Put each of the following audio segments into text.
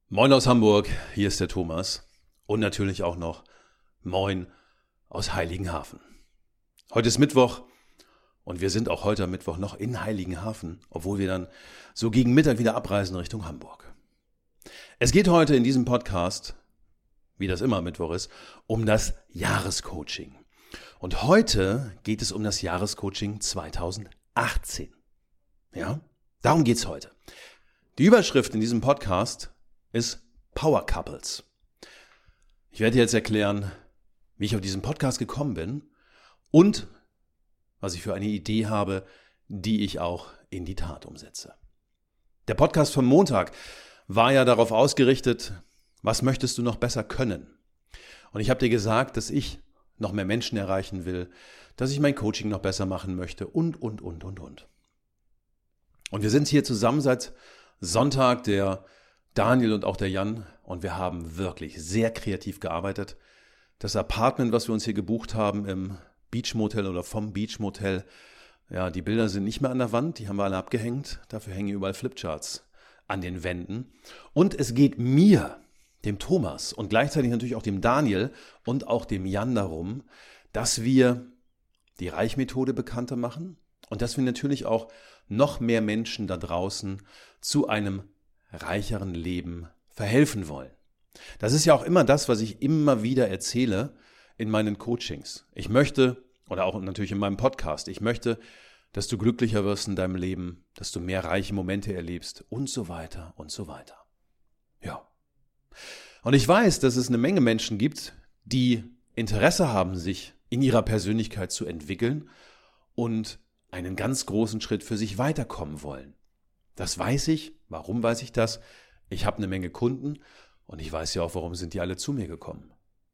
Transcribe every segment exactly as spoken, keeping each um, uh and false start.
Moin aus Hamburg, hier ist der Thomas und natürlich auch noch Moin aus Heiligenhafen. Heute ist Mittwoch und wir sind auch heute am Mittwoch noch in Heiligenhafen, obwohl wir dann so gegen Mittag wieder abreisen Richtung Hamburg. Es geht heute in diesem Podcast, wie das immer am Mittwoch ist, um das Jahrescoaching. Und heute geht es um das Jahrescoaching zweitausendachtzehn. Ja, darum geht's heute. Die Überschrift in diesem Podcast ist Power Couples. Ich werde dir jetzt erklären, wie ich auf diesen Podcast gekommen bin und was ich für eine Idee habe, die ich auch in die Tat umsetze. Der Podcast vom Montag war ja darauf ausgerichtet, was möchtest du noch besser können? Und ich habe dir gesagt, dass ich noch mehr Menschen erreichen will, dass ich mein Coaching noch besser machen möchte und, und, und, und, und. Und wir sind hier zusammen seit Sonntag, der Daniel und auch der Jan, und wir haben wirklich sehr kreativ gearbeitet. Das Apartment, was wir uns hier gebucht haben im Beach Motel oder vom Beach Motel, ja, die Bilder sind nicht mehr an der Wand, die haben wir alle abgehängt. Dafür hängen überall Flipcharts an den Wänden. Und es geht mir, dem Thomas und gleichzeitig natürlich auch dem Daniel und auch dem Jan darum, dass wir die Reichmethode bekannter machen und dass wir natürlich auch noch mehr Menschen da draußen zu einem reicheren Leben verhelfen wollen. Das ist ja auch immer das, was ich immer wieder erzähle in meinen Coachings. Ich möchte, oder auch natürlich in meinem Podcast, ich möchte, dass du glücklicher wirst in deinem Leben, dass du mehr reiche Momente erlebst und so weiter und so weiter. Ja. Und ich weiß, dass es eine Menge Menschen gibt, die Interesse haben, sich in ihrer Persönlichkeit zu entwickeln und einen ganz großen Schritt für sich weiterkommen wollen. Das weiß ich. Warum weiß ich das? Ich habe eine Menge Kunden und ich weiß ja auch, warum sind die alle zu mir gekommen.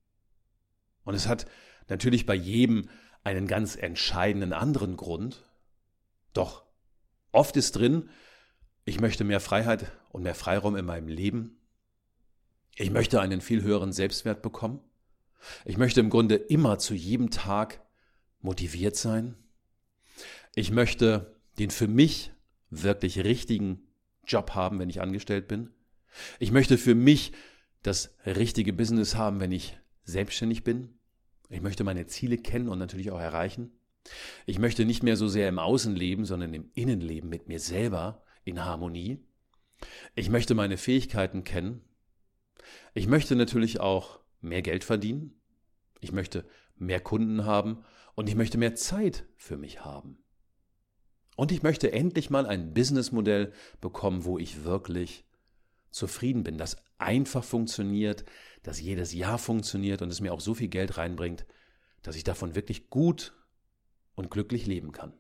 Und es hat natürlich bei jedem einen ganz entscheidenden anderen Grund. Doch oft ist drin, ich möchte mehr Freiheit und mehr Freiraum in meinem Leben. Ich möchte einen viel höheren Selbstwert bekommen. Ich möchte im Grunde immer zu jedem Tag motiviert sein. Ich möchte den für mich wirklich richtigen Job haben, wenn ich angestellt bin. Ich möchte für mich das richtige Business haben, wenn ich selbstständig bin. Ich möchte meine Ziele kennen und natürlich auch erreichen. Ich möchte nicht mehr so sehr im Außen leben, sondern im Innen leben, mit mir selber in Harmonie. Ich möchte meine Fähigkeiten kennen. Ich möchte natürlich auch mehr Geld verdienen. Ich möchte mehr Kunden haben und ich möchte mehr Zeit für mich haben. Und ich möchte endlich mal ein Businessmodell bekommen, wo ich wirklich zufrieden bin, das einfach funktioniert, das jedes Jahr funktioniert und es mir auch so viel Geld reinbringt, dass ich davon wirklich gut und glücklich leben kann.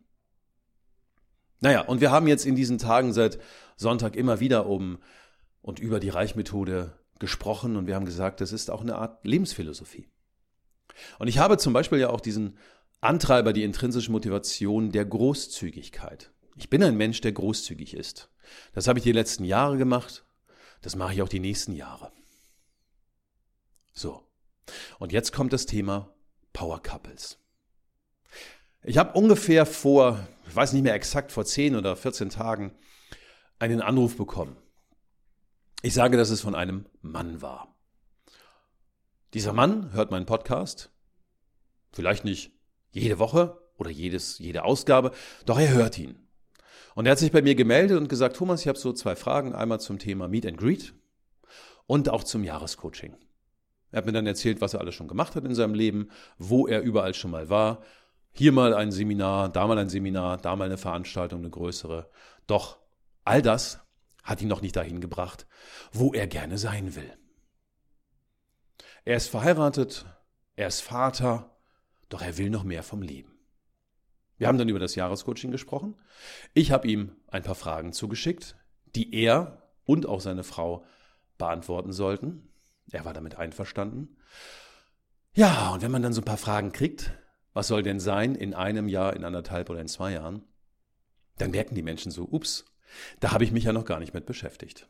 Naja, und wir haben jetzt in diesen Tagen seit Sonntag immer wieder um und über die Reichmethode gesprochen und wir haben gesagt, das ist auch eine Art Lebensphilosophie. Und ich habe zum Beispiel ja auch diesen Antreiber, die intrinsische Motivation der Großzügigkeit. Ich bin ein Mensch, der großzügig ist. Das habe ich die letzten Jahre gemacht. Das mache ich auch die nächsten Jahre. So. Und jetzt kommt das Thema Power Couples. Ich habe ungefähr vor, ich weiß nicht mehr exakt, vor zehn oder vierzehn Tagen einen Anruf bekommen. Ich sage, dass es von einem Mann war. Dieser Mann hört meinen Podcast. Vielleicht nicht jede Woche oder jedes, jede Ausgabe, doch er hört ihn. Und er hat sich bei mir gemeldet und gesagt, Thomas, ich habe so zwei Fragen, einmal zum Thema Meet and Greet und auch zum Jahrescoaching. Er hat mir dann erzählt, was er alles schon gemacht hat in seinem Leben, wo er überall schon mal war. Hier mal ein Seminar, da mal ein Seminar, da mal eine Veranstaltung, eine größere. Doch all das hat ihn noch nicht dahin gebracht, wo er gerne sein will. Er ist verheiratet, er ist Vater, doch er will noch mehr vom Leben. Wir haben dann über das Jahrescoaching gesprochen. Ich habe ihm ein paar Fragen zugeschickt, die er und auch seine Frau beantworten sollten. Er war damit einverstanden. Ja, und wenn man dann so ein paar Fragen kriegt, was soll denn sein in einem Jahr, in anderthalb oder in zwei Jahren, dann merken die Menschen so, ups, da habe ich mich ja noch gar nicht mit beschäftigt.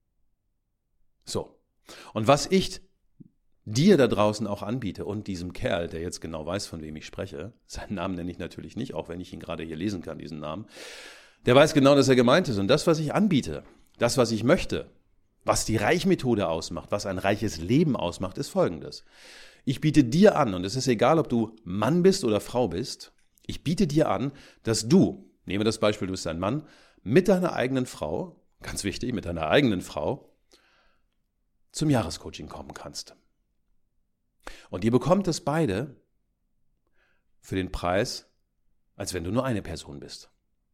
So, und was ich dir da draußen auch anbiete und diesem Kerl, der jetzt genau weiß, von wem ich spreche, seinen Namen nenne ich natürlich nicht, auch wenn ich ihn gerade hier lesen kann, diesen Namen, der weiß genau, dass er gemeint ist. Und das, was ich anbiete, das, was ich möchte, Was die Reichmethode ausmacht, was ein reiches Leben ausmacht, ist Folgendes. Ich biete dir an, und es ist egal, ob du Mann bist oder Frau bist, ich biete dir an, dass du, nehmen wir das Beispiel, du bist ein Mann, mit deiner eigenen Frau, ganz wichtig, mit deiner eigenen Frau, zum Jahrescoaching kommen kannst. Und ihr bekommt es beide für den Preis, als wenn du nur eine Person bist.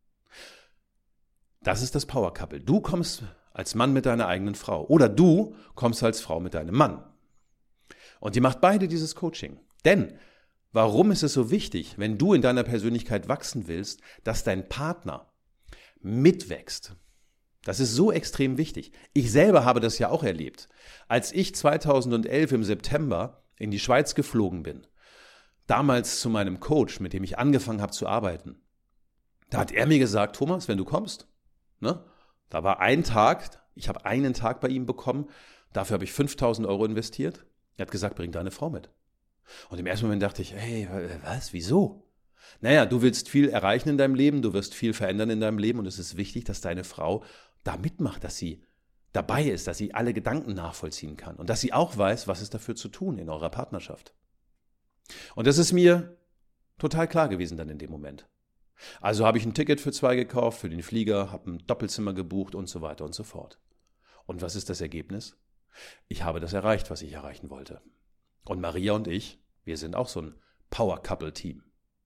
Das ist das Power Couple. Du kommst als Mann mit deiner eigenen Frau oder du kommst als Frau mit deinem Mann. Und ihr macht beide dieses Coaching. Denn warum ist es so wichtig, wenn du in deiner Persönlichkeit wachsen willst, dass dein Partner mitwächst? Das ist so extrem wichtig. Ich selber habe das ja auch erlebt. Als ich zweitausendelf im September in die Schweiz geflogen bin, damals zu meinem Coach, mit dem ich angefangen habe zu arbeiten, da hat er mir gesagt, Thomas, wenn du kommst, ne, da war ein Tag, ich habe einen Tag bei ihm bekommen, dafür habe ich fünftausend Euro investiert. Er hat gesagt, bring deine Frau mit. Und im ersten Moment dachte ich, hey, was, wieso? Naja, du willst viel erreichen in deinem Leben, du wirst viel verändern in deinem Leben und es ist wichtig, dass deine Frau da mitmacht, dass sie dabei ist, dass sie alle Gedanken nachvollziehen kann und dass sie auch weiß, was ist dafür zu tun in eurer Partnerschaft. Und das ist mir total klar gewesen dann in dem Moment. Also habe ich ein Ticket für zwei gekauft, für den Flieger, habe ein Doppelzimmer gebucht und so weiter und so fort. Und was ist das Ergebnis? Ich habe das erreicht, was ich erreichen wollte. Und Maria und ich, wir sind auch so ein Power-Couple-Team.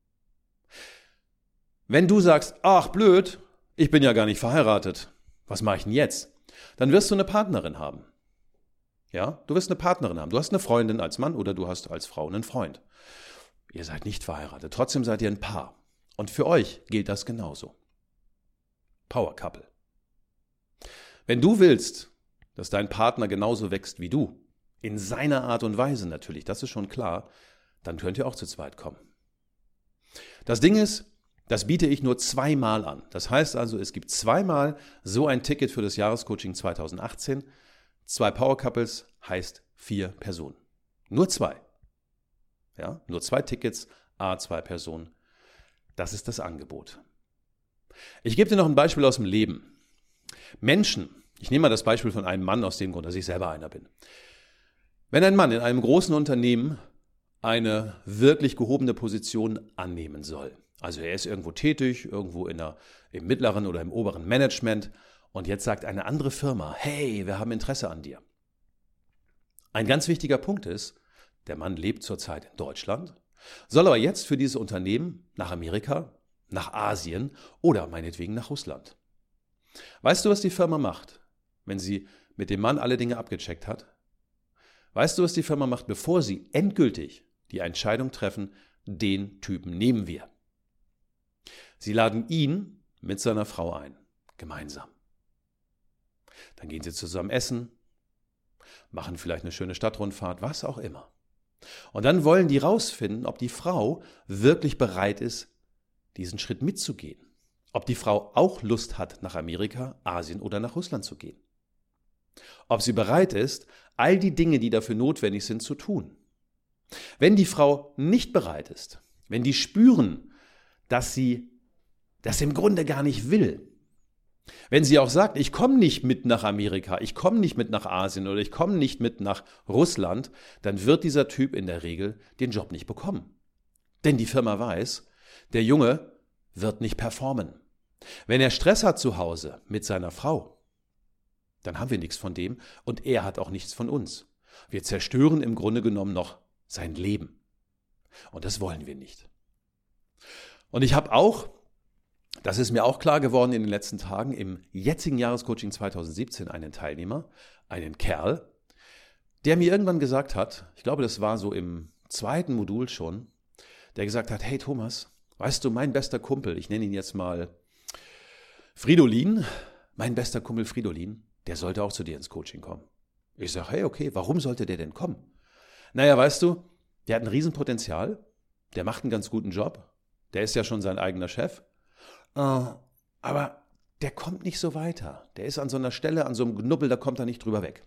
Wenn du sagst, ach blöd, ich bin ja gar nicht verheiratet, was mache ich denn jetzt? Dann wirst du eine Partnerin haben. Ja, du wirst eine Partnerin haben. Du hast eine Freundin als Mann oder du hast als Frau einen Freund. Ihr seid nicht verheiratet, trotzdem seid ihr ein Paar. Und für euch gilt das genauso. Power-Couple. Wenn du willst, dass dein Partner genauso wächst wie du, in seiner Art und Weise natürlich, das ist schon klar, dann könnt ihr auch zu zweit kommen. Das Ding ist, das biete ich nur zweimal an. Das heißt also, es gibt zweimal so ein Ticket für das Jahrescoaching zweitausendachtzehn. Zwei Power Couples heißt vier Personen. Nur zwei. Ja, nur zwei Tickets, a zwei Personen. Das ist das Angebot. Ich gebe dir noch ein Beispiel aus dem Leben. Menschen, ich nehme mal das Beispiel von einem Mann aus dem Grund, dass ich selber einer bin. Wenn ein Mann in einem großen Unternehmen eine wirklich gehobene Position annehmen soll, also er ist irgendwo tätig, irgendwo in der, im mittleren oder im oberen Management und jetzt sagt eine andere Firma, hey, wir haben Interesse an dir. Ein ganz wichtiger Punkt ist, der Mann lebt zurzeit in Deutschland, soll aber jetzt für dieses Unternehmen nach Amerika, nach Asien oder meinetwegen nach Russland. Weißt du, was die Firma macht, wenn sie mit dem Mann alle Dinge abgecheckt hat? Weißt du, was die Firma macht, bevor sie endgültig die Entscheidung treffen, den Typen nehmen wir? Sie laden ihn mit seiner Frau ein, gemeinsam. Dann gehen sie zusammen essen, machen vielleicht eine schöne Stadtrundfahrt, was auch immer. Und dann wollen die rausfinden, ob die Frau wirklich bereit ist, diesen Schritt mitzugehen. Ob die Frau auch Lust hat, nach Amerika, Asien oder nach Russland zu gehen. Ob sie bereit ist, all die Dinge, die dafür notwendig sind, zu tun. Wenn die Frau nicht bereit ist, wenn die spüren, dass sie das im Grunde gar nicht will, wenn sie auch sagt, ich komme nicht mit nach Amerika, ich komme nicht mit nach Asien oder ich komme nicht mit nach Russland, dann wird dieser Typ in der Regel den Job nicht bekommen. Denn die Firma weiß, der Junge wird nicht performen. Wenn er Stress hat zu Hause mit seiner Frau, dann haben wir nichts von dem und er hat auch nichts von uns. Wir zerstören im Grunde genommen noch sein Leben. Und das wollen wir nicht. Und ich habe auch, das ist mir auch klar geworden in den letzten Tagen, im jetzigen Jahrescoaching zweitausendsiebzehn einen Teilnehmer, einen Kerl, der mir irgendwann gesagt hat, ich glaube, das war so im zweiten Modul schon, der gesagt hat, hey Thomas, weißt du, mein bester Kumpel, ich nenne ihn jetzt mal Fridolin, mein bester Kumpel Fridolin, der sollte auch zu dir ins Coaching kommen. Ich sage, hey, okay, warum sollte der denn kommen? Naja, weißt du, der hat ein Riesenpotenzial, der macht einen ganz guten Job, der ist ja schon sein eigener Chef, äh, aber der kommt nicht so weiter. Der ist an so einer Stelle, an so einem Knubbel, da kommt er nicht drüber weg.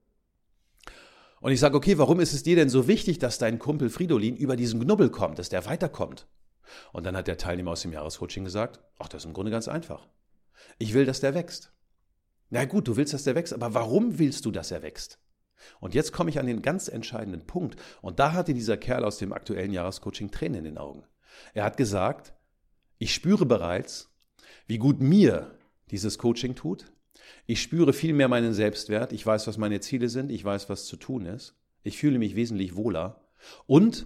Und ich sage, okay, warum ist es dir denn so wichtig, dass dein Kumpel Fridolin über diesen Knubbel kommt, dass der weiterkommt? Und dann hat der Teilnehmer aus dem Jahrescoaching gesagt, ach, das ist im Grunde ganz einfach. Ich will, dass der wächst. Na gut, du willst, dass der wächst, aber warum willst du, dass er wächst? Und jetzt komme ich an den ganz entscheidenden Punkt. Und da hatte dieser Kerl aus dem aktuellen Jahrescoaching Tränen in den Augen. Er hat gesagt, ich spüre bereits, wie gut mir dieses Coaching tut. Ich spüre viel mehr meinen Selbstwert. Ich weiß, was meine Ziele sind. Ich weiß, was zu tun ist. Ich fühle mich wesentlich wohler. Und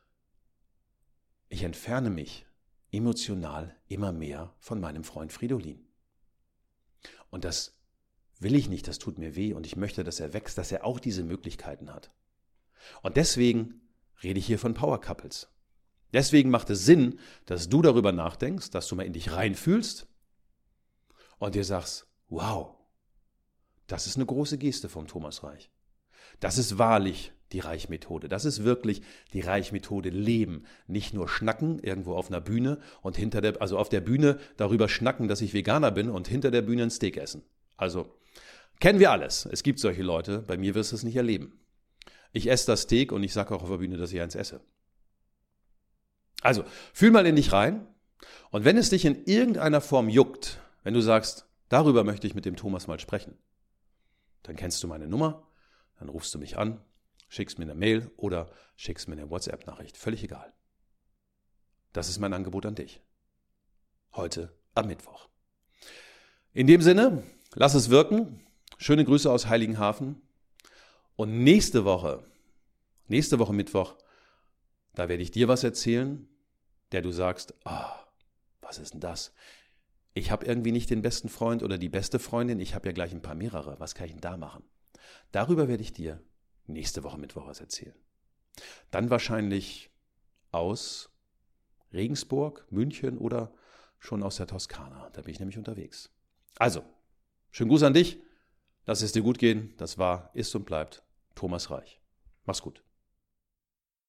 ich entferne mich emotional immer mehr von meinem Freund Fridolin. Und das will ich nicht, das tut mir weh und ich möchte, dass er wächst, dass er auch diese Möglichkeiten hat. Und deswegen rede ich hier von Power Couples. Deswegen macht es Sinn, dass du darüber nachdenkst, dass du mal in dich reinfühlst und dir sagst, wow, das ist eine große Geste vom Thomas Reich. Das ist wahrlich die Reich-Methode. Das ist wirklich die Reich-Methode Leben. Nicht nur schnacken irgendwo auf einer Bühne und hinter der, also auf der Bühne darüber schnacken, dass ich Veganer bin und hinter der Bühne ein Steak essen. Also, kennen wir alles. Es gibt solche Leute, bei mir wirst du es nicht erleben. Ich esse das Steak und ich sage auch auf der Bühne, dass ich eins esse. Also, fühl mal in dich rein und wenn es dich in irgendeiner Form juckt, wenn du sagst, darüber möchte ich mit dem Thomas mal sprechen, dann kennst du meine Nummer, dann rufst du mich an, schickst mir eine Mail oder schickst mir eine WhatsApp-Nachricht. Völlig egal. Das ist mein Angebot an dich. Heute am Mittwoch. In dem Sinne, lass es wirken. Schöne Grüße aus Heiligenhafen. Und nächste Woche, nächste Woche Mittwoch, da werde ich dir was erzählen, der du sagst, ah, was ist denn das? Ich habe irgendwie nicht den besten Freund oder die beste Freundin, ich habe ja gleich ein paar mehrere. Was kann ich denn da machen? Darüber werde ich dir nächste Woche Mittwoch was erzählen. Dann wahrscheinlich aus Regensburg, München oder schon aus der Toskana. Da bin ich nämlich unterwegs. Also, schönen Gruß an dich. Lass es dir gut gehen. Das war, ist und bleibt Thomas Reich. Mach's gut.